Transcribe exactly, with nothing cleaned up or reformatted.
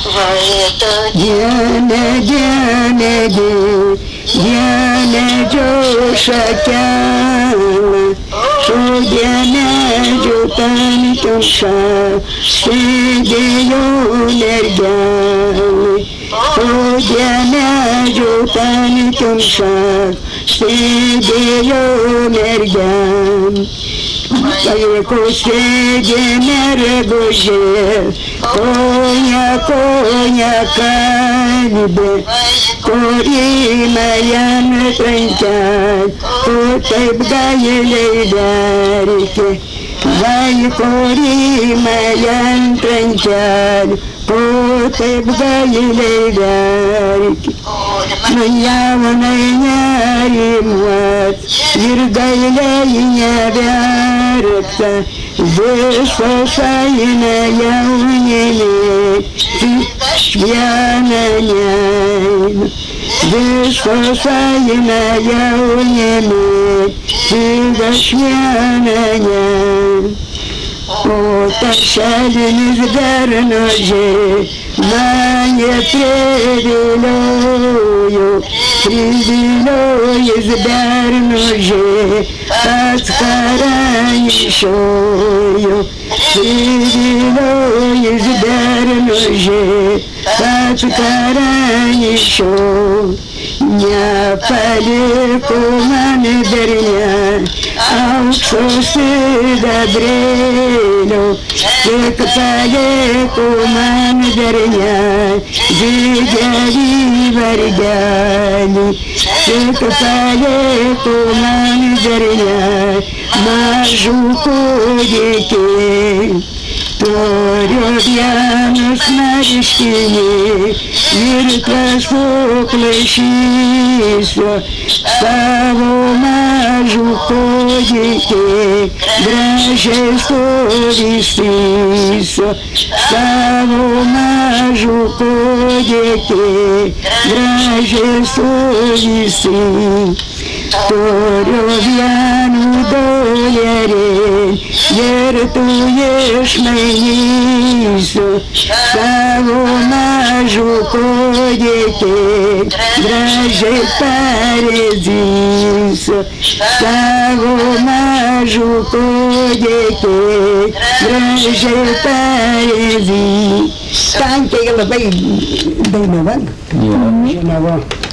Diene, diene, di, diene Joshakana, so diene Jotan Tumsha, Sidiyo Nergani, so diene Jotan Tumsha, Sidiyo Nergani. Ko sedimer goje, konya konya kanibe, kori mayan trencan, kuteb gayele darike, gay kori mayan trencan, kuteb gayele darike. Manyawanaya imwat, yirgaylaynya biarta, desosayna yawnini, tishyananya, desosayna yawnini, tishyananya. O tashaliniz darnoje, manye prediloyo, prediloyo zdarnoje, atkaranyishoyo, prediloyo zdarnoje, atkaranyishoyo. Ня палеку мандарня, ауксо сидабрелю, тек палеку мандарня, дидяли варгали, тек палеку мандарня, мажу кодики. Toriobianus maristini, virtas foclesiso, stavo maju codice, branches codistiso, stavo maju codice, branches codistiso. Toriobianu doiere, ier tu ești meniso, stavo maju codete, drage pareziso, stavo maju codete, drage parezi. Tan que ela bem bem na banda. Yeah. Na banda.